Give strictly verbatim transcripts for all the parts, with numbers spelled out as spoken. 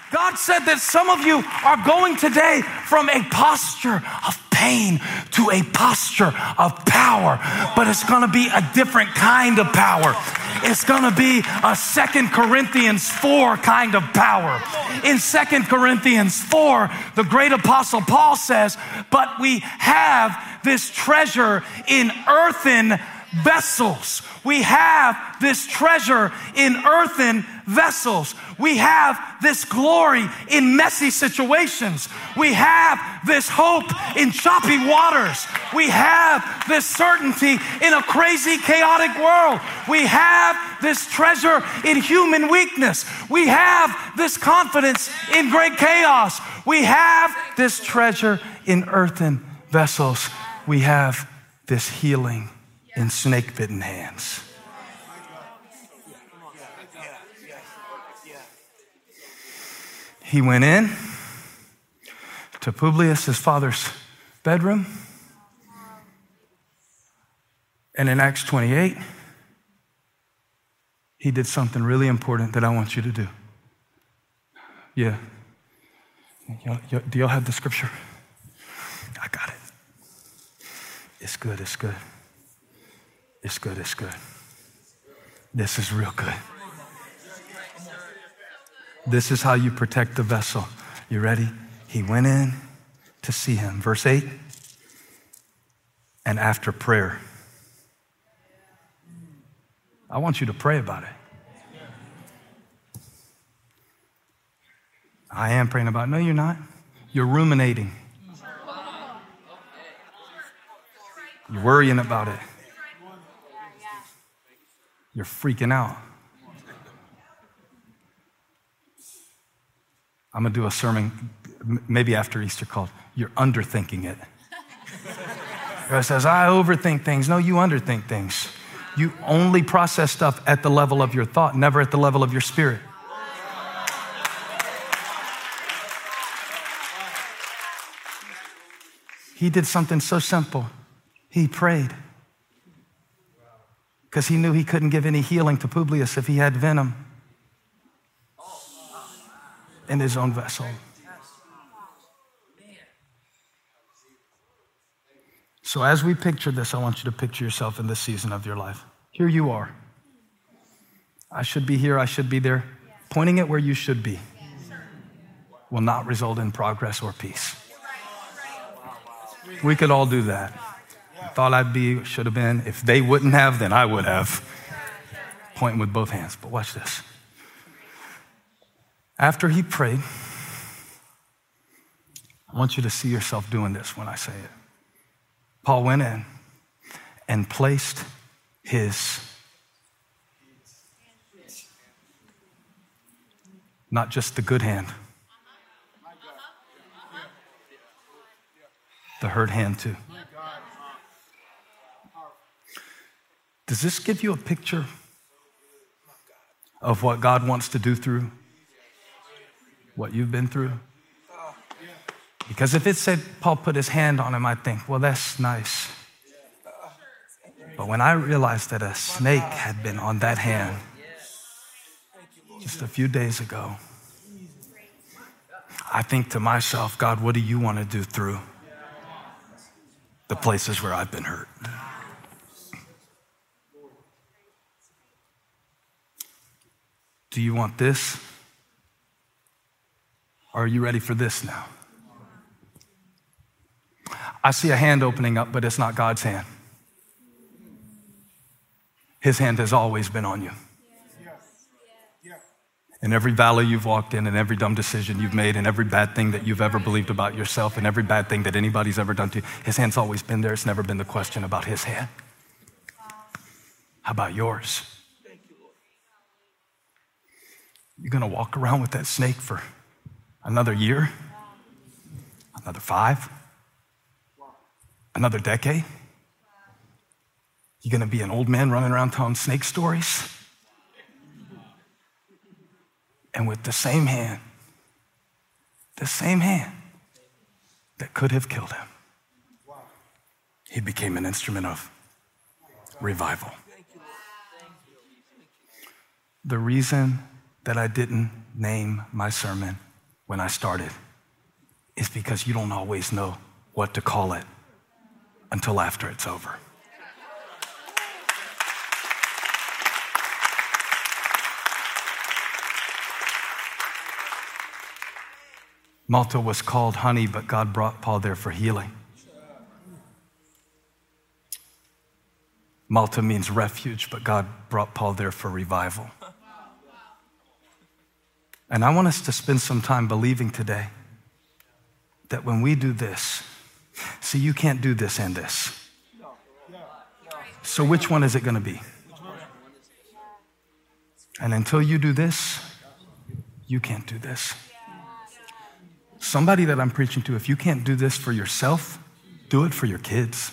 God said that some of you are going today from a posture of pain to a posture of power, but it's going to be a different kind of power. It's going to be a Second Corinthians four kind of power. In Second Corinthians four, the great apostle Paul says, but we have this treasure in earthen vessels. We have this treasure in earthen vessels. We have this glory in messy situations. We have this hope in choppy waters. We have this certainty in a crazy, chaotic world. We have this treasure in human weakness. We have this confidence in great chaos. We have this treasure in earthen vessels. We have this healing in snake-bitten hands. He went in to Publius, his father's bedroom. And in Acts twenty-eight, he did something really important that I want you to do. Yeah. Y'all, y'all, do y'all have the scripture? I got it. It's good, it's good. It's good, it's good. This is real good. This is how you protect the vessel. You ready? He went in to see him. Verse eight. And after prayer. I want you to pray about it. I am praying about it. No, you're not. You're ruminating. You're worrying about it. You're freaking out. I'm going to do a sermon maybe after Easter called, You're Underthinking It. It says, I overthink things. No, you underthink things. You only process stuff at the level of your thought, never at the level of your spirit. He did something so simple. He prayed. Because he knew he couldn't give any healing to Publius if he had venom in his own vessel. So as we picture this, I want you to picture yourself in this season of your life. Here you are. I should be here, I should be there. Pointing at where you should be will not result in progress or peace. We could all do that. I thought I'd be, should have been. If they wouldn't have, then I would have. Pointing with both hands. But watch this. After he prayed, I want you to see yourself doing this when I say it. Paul went in and placed his, not just the good hand, the hurt hand too. Does this give you a picture of what God wants to do through what you've been through? Because if it said Paul put his hand on him, I'd think, well, that's nice. But when I realized that a snake had been on that hand just a few days ago, I think to myself, God, what do you want to do through the places where I've been hurt? Do you want this? Or are you ready for this now? I see a hand opening up, but it's not God's hand. His hand has always been on you. In every valley you've walked in, and every dumb decision you've made, and every bad thing that you've ever believed about yourself, and every bad thing that anybody's ever done to you, his hand's always been there. It's never been the question about his hand. How about yours? You're going to walk around with that snake for another year, another five, another decade? You're going to be an old man running around telling snake stories? And with the same hand, the same hand that could have killed him, he became an instrument of revival. The reason that I didn't name my sermon when I started is because you don't always know what to call it until after it's over. Malta was called honey, but God brought Paul there for healing. Malta means refuge, but God brought Paul there for revival. And I want us to spend some time believing today that when we do this, see, you can't do this and this. So which one is it going to be? And until you do this, you can't do this. Somebody that I'm preaching to, if you can't do this for yourself, do it for your kids.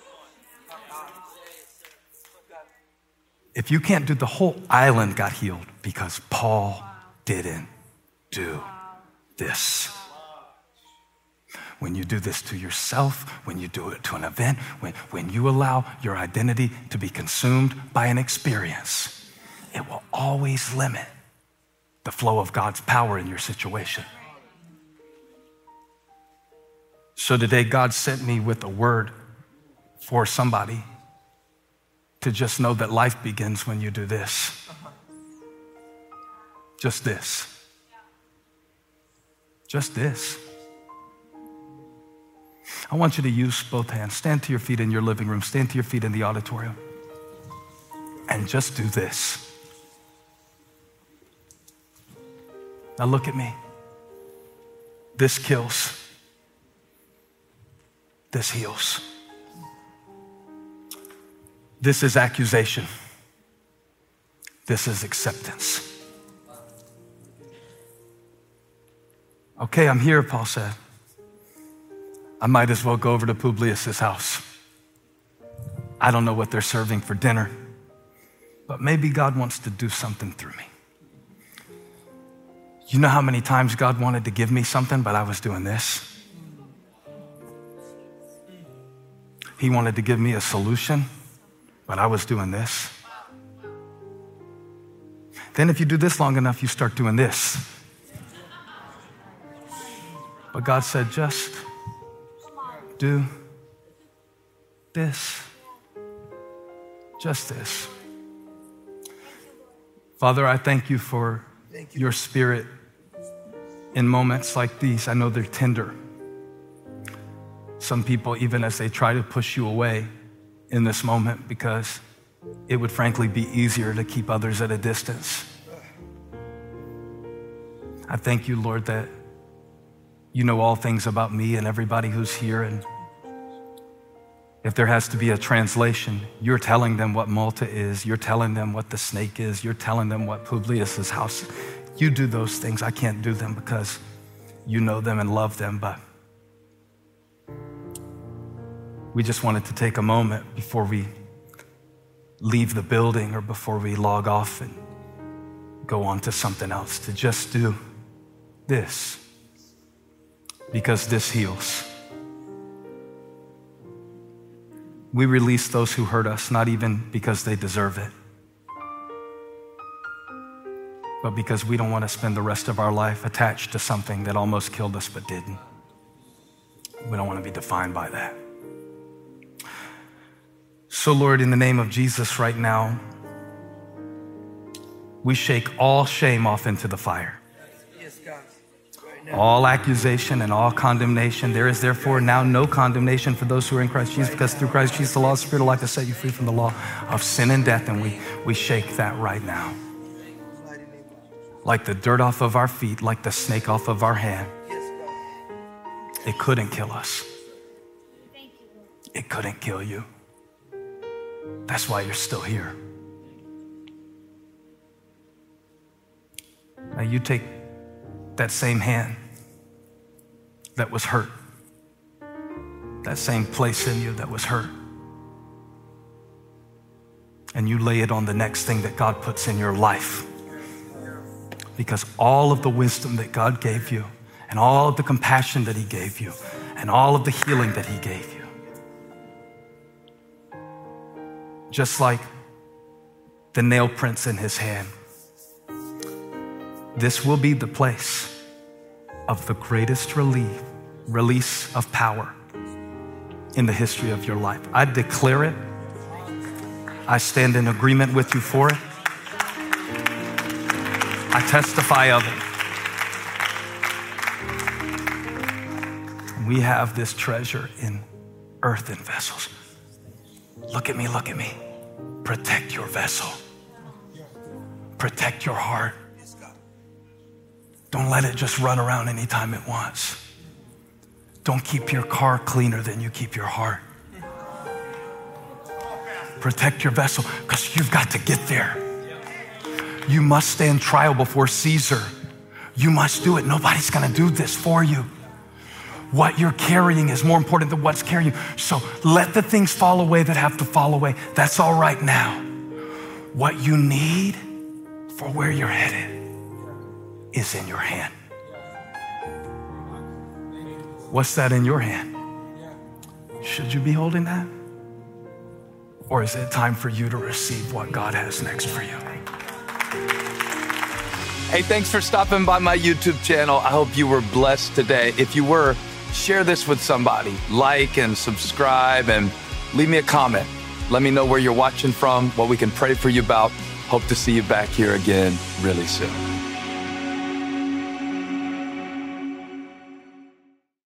If you can't do, the whole island got healed because Paul didn't do this. When you do this to yourself, when you do it to an event, when, when you allow your identity to be consumed by an experience, it will always limit the flow of God's power in your situation. So today, God sent me with a word for somebody to just know that life begins when you do this. Just this. Just this. I want you to use both hands. Stand to your feet in your living room. Stand to your feet in the auditorium. And just do this. Now look at me. This kills. This heals. This is accusation. This is acceptance. Okay, I'm here, Paul said. I might as well go over to Publius' house. I don't know what they're serving for dinner, but maybe God wants to do something through me. You know how many times God wanted to give me something, but I was doing this? He wanted to give me a solution, but I was doing this. Then if you do this long enough, you start doing this. But God said, just do this. Just this. Father, I thank you for your spirit in moments like these. I know they're tender. Some people, even as they try to push you away in this moment, because it would frankly be easier to keep others at a distance. I thank you, Lord, that you know all things about me and everybody who's here. And if there has to be a translation, you're telling them what Malta is. You're telling them what the snake is. You're telling them what Publius' house. You do those things. I can't do them because you know them and love them, but we just wanted to take a moment before we leave the building or before we log off and go on to something else to just do this, because this heals. We release those who hurt us, not even because they deserve it, but because we don't want to spend the rest of our life attached to something that almost killed us but didn't. We don't want to be defined by that. So Lord, in the name of Jesus right now, we shake all shame off into the fire. Yes, God. Right now. All accusation and all condemnation. There is therefore now no condemnation for those who are in Christ Jesus, because through Christ Jesus, the law of the Spirit of life has set you free from the law of sin and death. And we, we shake that right now. Like the dirt off of our feet, like the snake off of our hand. It couldn't kill us. It couldn't kill you. That's why you're still here. Now you take that same hand that was hurt, that same place in you that was hurt, and you lay it on the next thing that God puts in your life. Because all of the wisdom that God gave you, and all of the compassion that he gave you, and all of the healing that he gave you, just like the nail prints in his hand, this will be the place of the greatest relief, release of power in the history of your life. I declare it. I stand in agreement with you for it. I testify of it. We have this treasure in earthen vessels. Look at me, look at me. Protect your vessel. Protect your heart. Don't let it just run around anytime it wants. Don't keep your car cleaner than you keep your heart. Protect your vessel, because you've got to get there. You must stand trial before Caesar. You must do it. Nobody's going to do this for you. What you're carrying is more important than what's carrying you. So let the things fall away that have to fall away. That's all right now. What you need for where you're headed is in your hand. What's that in your hand? Should you be holding that? Or is it time for you to receive what God has next for you? Hey, thanks for stopping by my YouTube channel. I hope you were blessed today. If you were, share this with somebody. Like and subscribe and leave me a comment. Let me know where you're watching from, what we can pray for you about. Hope to see you back here again really soon.